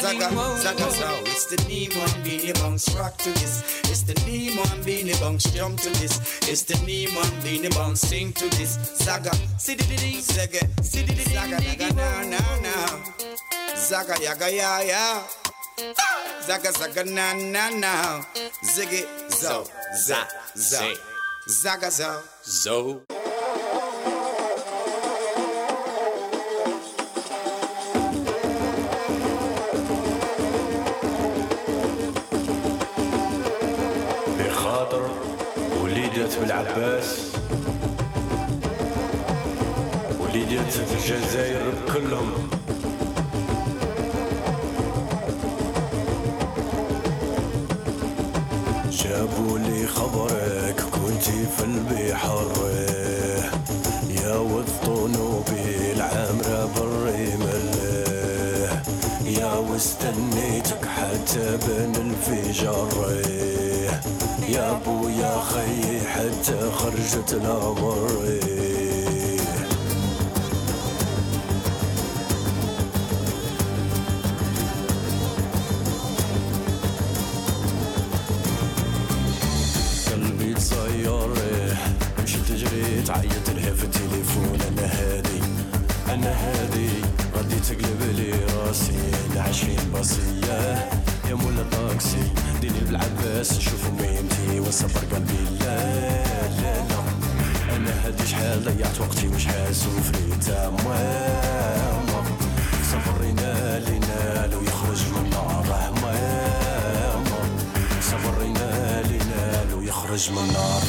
Zaga, Zaga, Zow. It's the Nemo and Beanie Bunks rock to this. It's the Nemo and Beanie Bunks jump to this. It's the Nemo and Beanie Bunks sing to this. Zaga, sidididi, Zaga, sidididi, Zaga, Zaga, now, now, now. Zaga, yaga, ya, ya. Zaga, Zaga, na, na, na. Ziggy, Zow, za, za. Zaga, Zow, Zow. وليدات بالعباس وليدات في الجزائر كلهم. جابوا لي خبرك كنتي في البحر يا والطنوبي العامرة بالرمل يا واستنيتك حتى بين الفجر يا ابو يا خي حتى خرجت الامر. قلبي تصير مشيت تجري تعيط لها في التليفون انا هادي غادي تقلب لي راسي العشرين باصيه يا مولا طاكسي ديني بالعباس نشوفو ميمتي وصبر قلبي لا لا لا انا هادي شحال ضيعت وقتي وشحال سوفريت ماما صبرينا لينا لو يخرج من النار ماما صبرينا لينا لو يخرج من النار.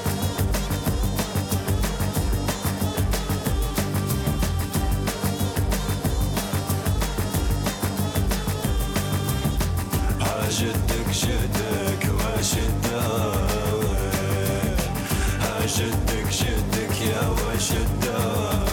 جدك جدك وشدك جدك جدك يا وشدك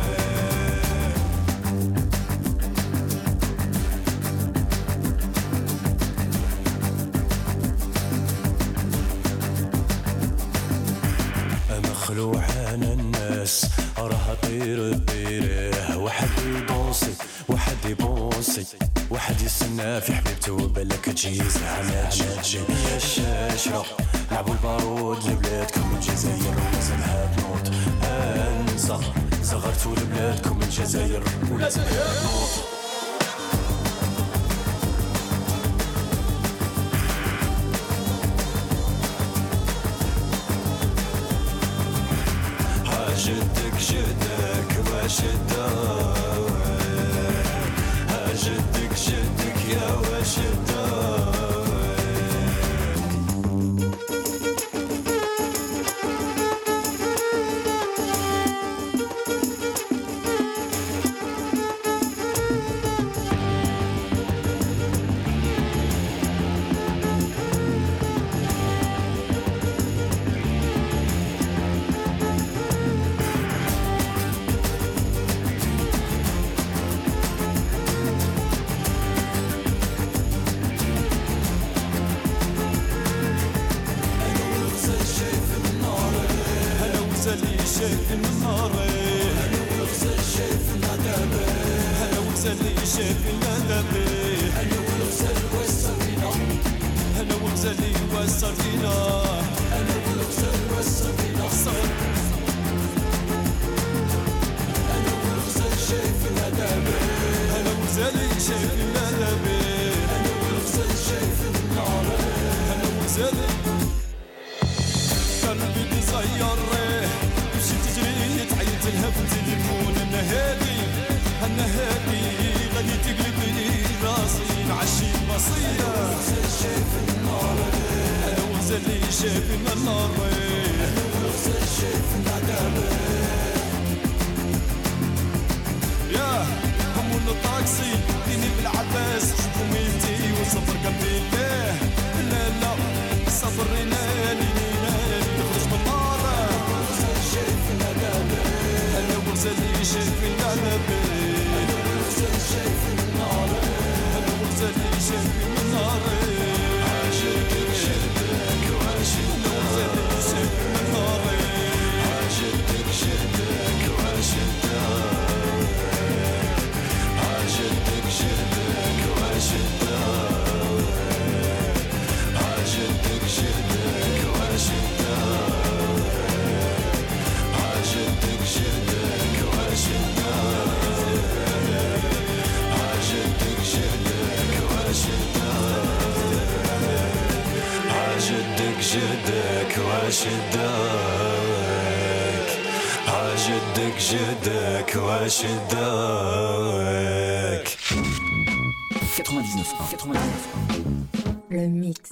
مخلوع عن الناس راح طير طيره واحد يبونسي واحد يبونسي واحد يستنى في حبيبته وبالك تجي زعما تجي يا الشاشرة لعبوا البارود لبلادكم الجزائر ولازمها تنوض انسى صغرتوا لبلادكم الجزائر ولازمها تنوض. جدك جدك وشدك جدك جدك يا وشدك شايف النار انا وغزل شايف الندب انا وغزل شايف الندب انا وغزل والسفينة انا وغزل والسفينة انا وغزل والسفينة انا وغزل شايف الندب انا وغزل شايف الندب انا وغزل شايف النار انا وغزل قلبي تصير تجري تعيط لها في التليفون انا هادي غادي تقلب لي راسي نعشي البصيه انا وغزل شايف النار انا وغزل شايف النار انا وغزل شايف الندب يا همون الطاكسي ديني بالعباس شوفو ميتي وصبر قلبي لا لا صبرينا لينا نخرج من النار شايف الندب انا وغزل شايف الندب انا وغزل شايف النار انا وغزل شايف النار عاشقك شدك وعشدك شايف النار عاشقك شدك وعشدك عاشقك شدك وعشدك جدك واشدك عجدك جدك واشدك 99.1 Le mix.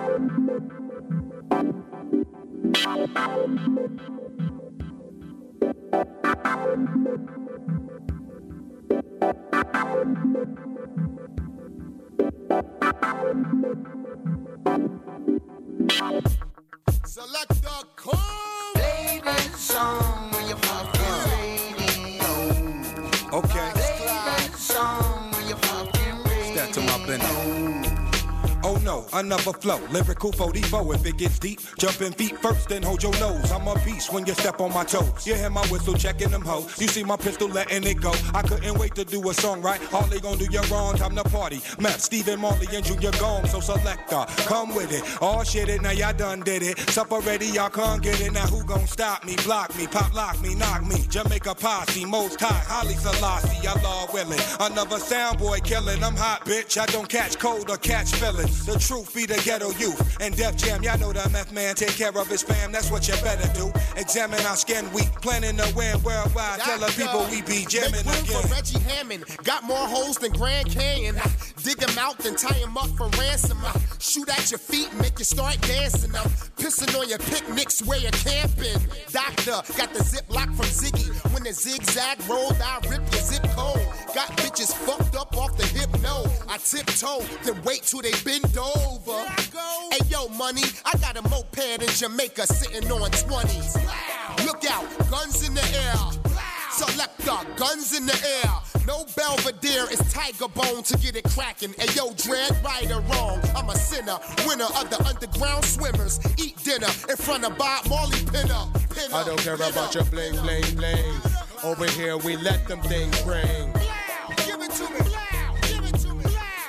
Select the call. Play this song on your fucking radio. Okay. Play that song on your fucking radio. Step to my business. Oh no, another flow, lyrical 44. If it gets deep, jumping feet first, then hold your nose. I'm a beast when you step on my toes. You hear my whistle checking them hoes. You see my pistol letting it go. I couldn't wait to do a song, right? Harley gon' do your wrong, time to party. Map, Stephen Marley and Junior Gomes, so selector, come with it. All shit it, now y'all done did it. Sup already, y'all can't get it. Now who gon' stop me, block me, pop lock me, knock me. Jamaica posse, most high, Holly Selassie, Allah willing. Another sound boy killing, I'm hot, bitch. I don't catch cold or catch feelings. The truth be the ghetto youth and Def Jam. Y'all know the meth man take care of his fam. That's what you better do. Examine our skin weak, planning to win worldwide. Tell the people we be jamming again. For Reggie Hammond, got more holes than Grand Canyon. Dig him out, then tie him up for ransom. Shoot at your feet, make you start dancing. Pissing on your picnics where you're camping. Doctor, got the zip lock from Ziggy. When the zigzag rolled, I rip your zip code. Got bitches fucked up off the hypno. I tiptoe, then wait till they bend over. Hey yo, money, I got a moped in Jamaica sitting on 20s. Look out, guns in the air. Selector, guns in the air. No Belvedere, it's Tiger Bone to get it cracking. Hey yo, Dread, right or wrong, I'm a sinner, winner of the underground swimmers. Eat dinner in front of Bob Marley Pinner. I don't care about your bling, bling, bling. Over here, we let them things ring. Give it to me. Give it to me.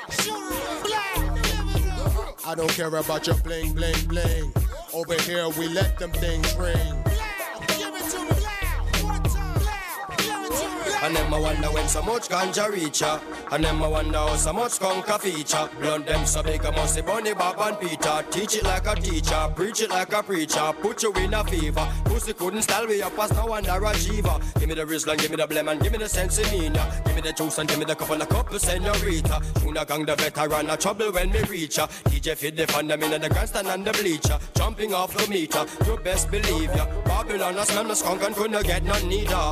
I don't care about your bling, bling, bling. Over here, we let them things ring. And them I wonder when so much ganja reach ya. And them I wonder how so much conquer feature. Blunt them so big I must say Bunny, Bob and Peter. Teach it like a teacher, preach it like a preacher. Put you in a fever. Pussy couldn't style me up as no one a Jiva. Give me the Rizla, give me the blem and give me the sense in me. Give me the juice and give me the couple senorita. Tuna gang the veteran a trouble when me reach ya. DJ feed the fan them in the grandstand and the bleacher. Jumping off the meter, you best believe ya. Babylon a smell the skunk and couldn't get none neither.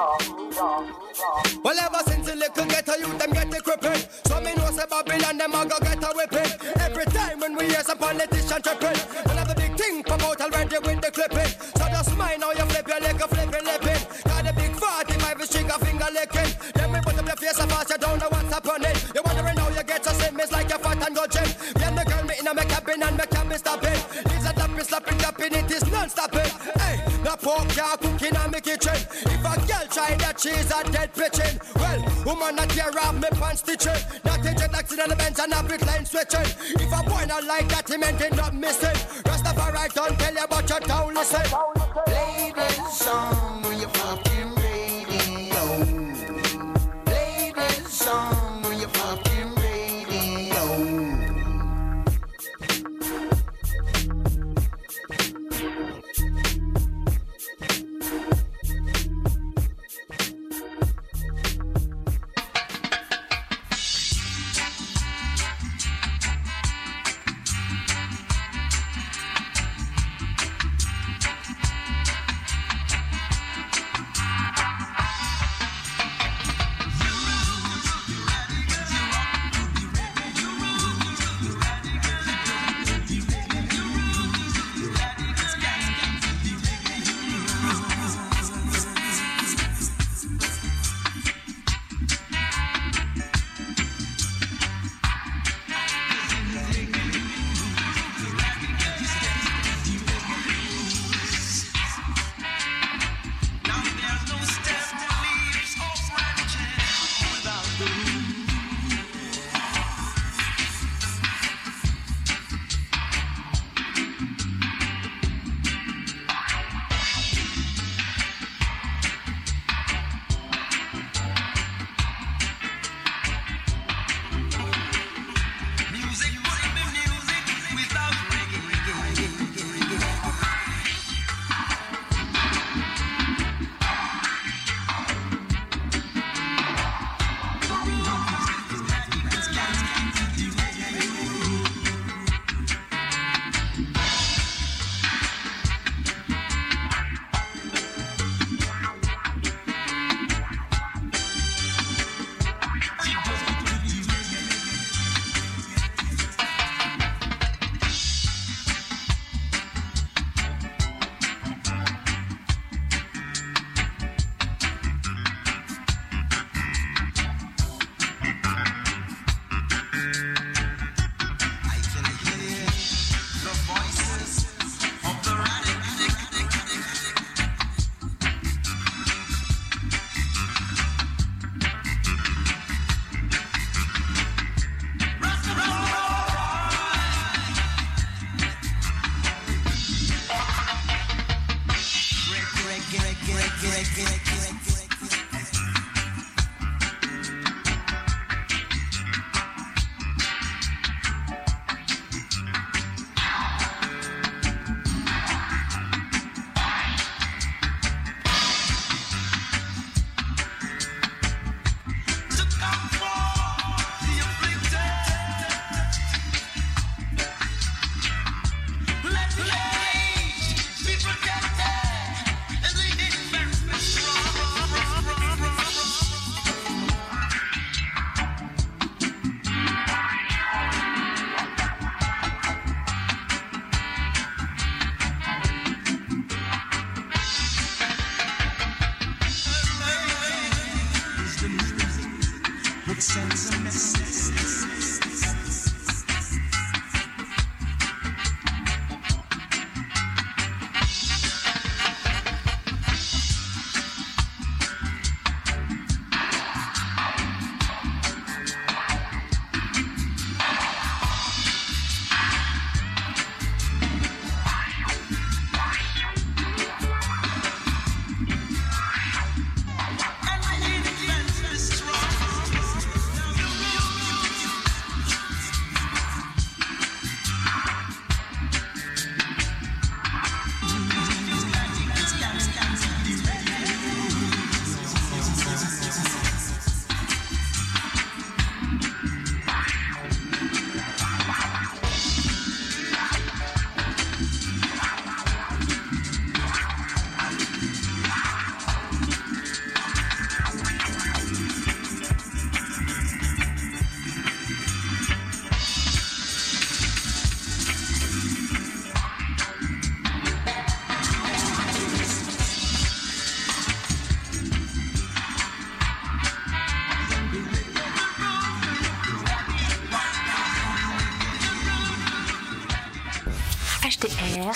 Well, ever since the little ghetto youth, them get equipping. So me know say Babylon, them a go get a whipping. Every time when we hear some politician tripping, another big thing come out already with the clipping. So just mind how you flip your leg, flipping, lipping. Got a big 45 is trigger finger licking. Then we put up your face and fast, you don't know what's happening. You wondering how you get so slim, it's like you're fat and go gym. Yeah, the girl me in my cabin and my can be stopping. It's a tapping, slapping, tapping, it is non-stopping. Hey, the pork car cooking in my kitchen. If a girl try that, she's a dead pitching. Well, woman not tear off me pants stitching. Not inject accident events and a bit line switching. If a boy not like that, he meant it not missing. Rastafari don't tell you but you don't listen. Play this song on your fucking radio. Play this song on your fucking radio. HDR.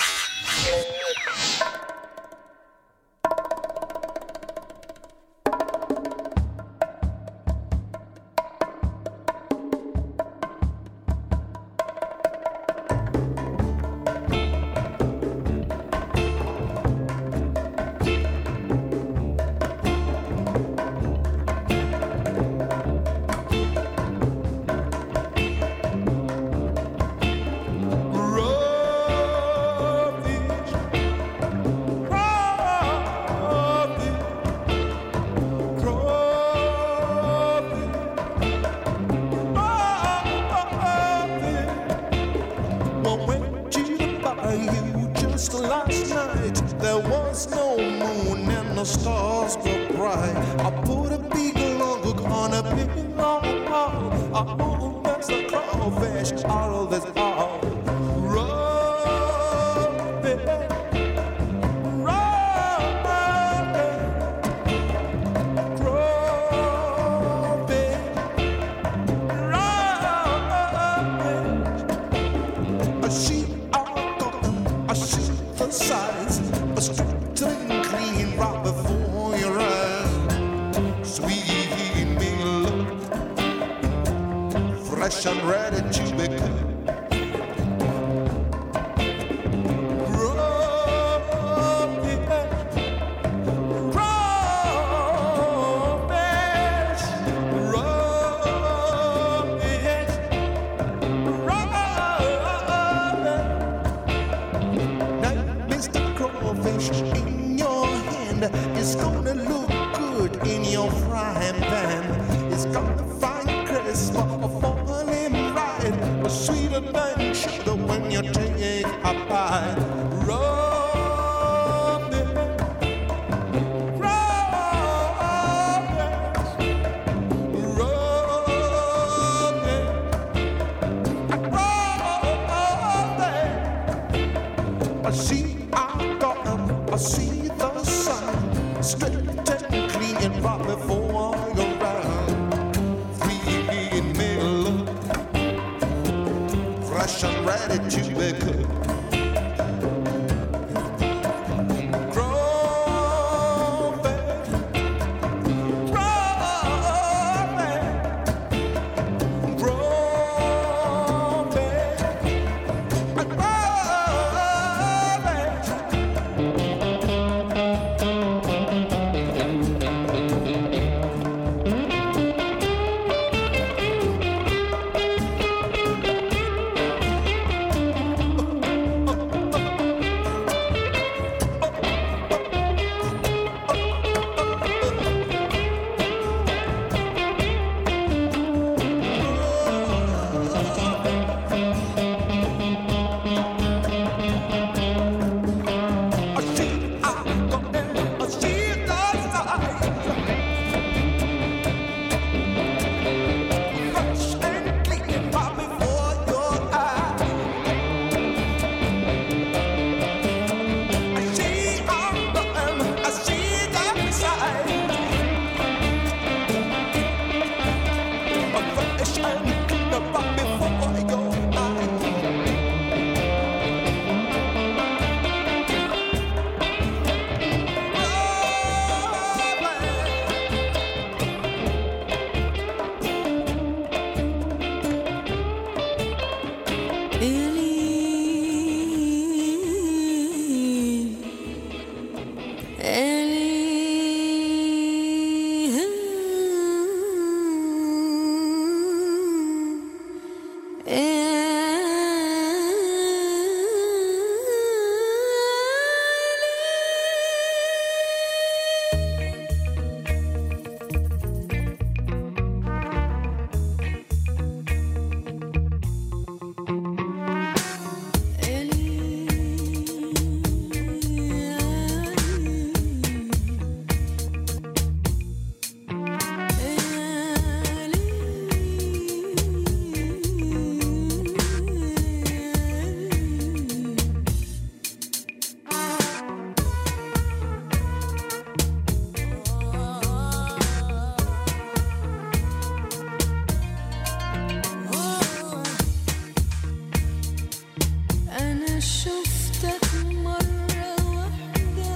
شفتك مرة واحدة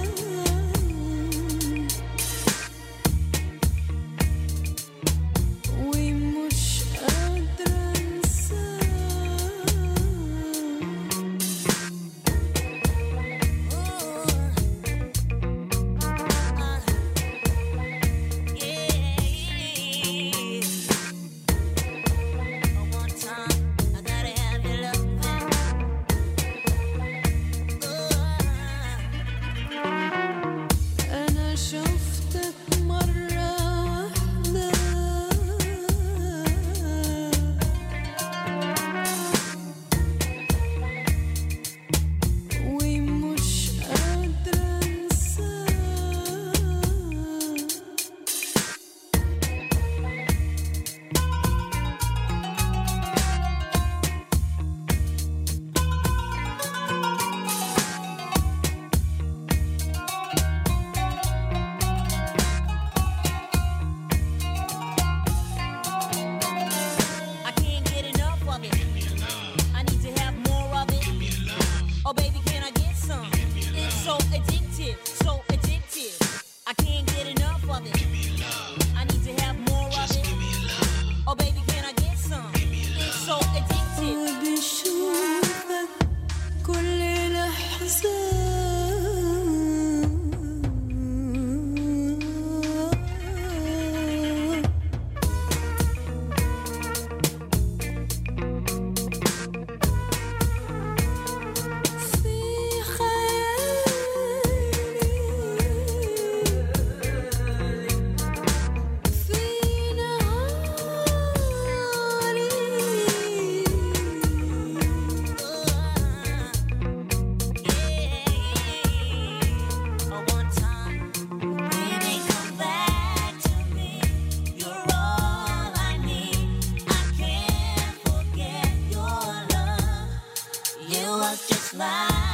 ومش قادرة انساك أنا شفتك مرة واحدة ومش قادرة انساك I can't get enough of it. I need to have more of it. Oh, baby, can I get some? It's so addictive, so addictive. I can't get enough of it. I need to have more of it. Oh, baby, can I get some? It's so addictive. وبشوفك كل لحظة في خيالي في نهاري One time, baby, come back to me. You're all I need. I can't forget your love. You was just like